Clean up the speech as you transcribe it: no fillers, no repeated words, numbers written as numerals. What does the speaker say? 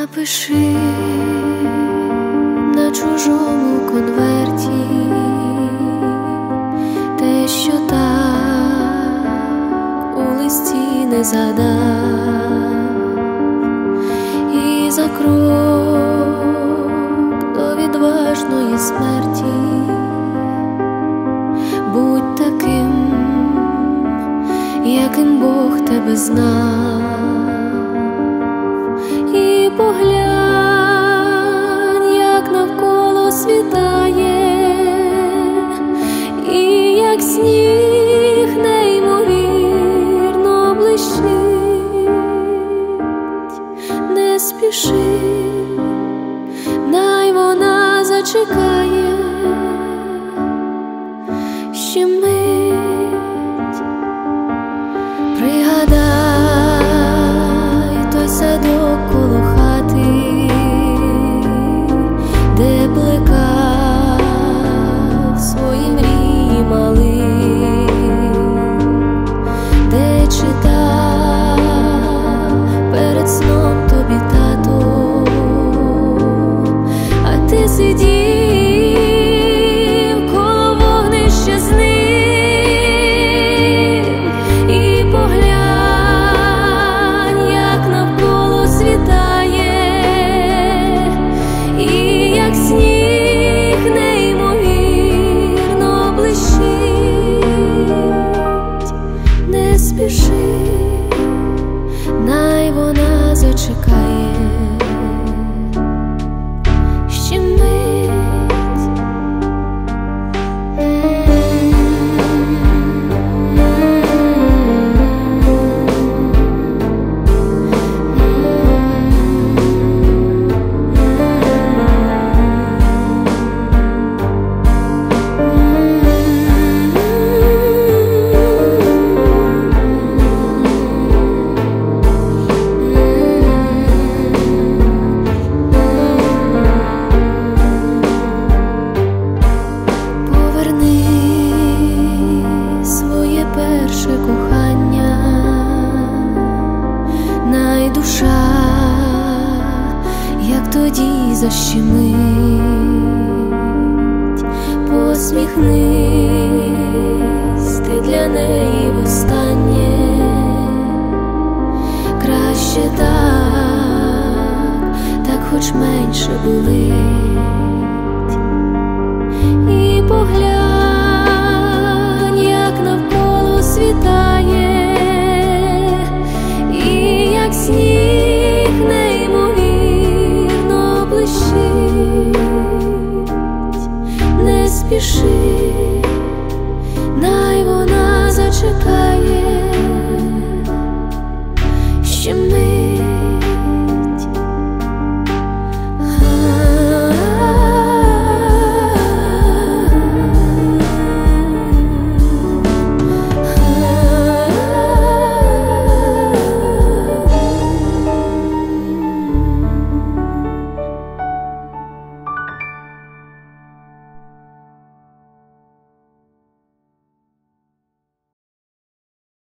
Напиши на чужому конверті те, що так у листі не задав, і за крок до відважної смерті будь таким, яким Бог тебе знав. І поглянь, як навколо світає, і як сніг неймовірно блищить. Не спіши, най вона зачекає ще мить. Пригадай той садок коло хати, де плекав свої мрії малий, де читав перед сном тобі тато, а ти сидів коло вогнища з ним. І поглянь, як навколо світає, і як сніг неймовірно блищить. Не спіши, най вона зачекає ще мить. Перше кохання, най душа, як тоді защемить. Посміхнись ти для неї востаннє, краще так, так хоч менше болить. І поглянь, як навколо світає, і як сніг неймовірно блищить. Не спіши, най вона зачекає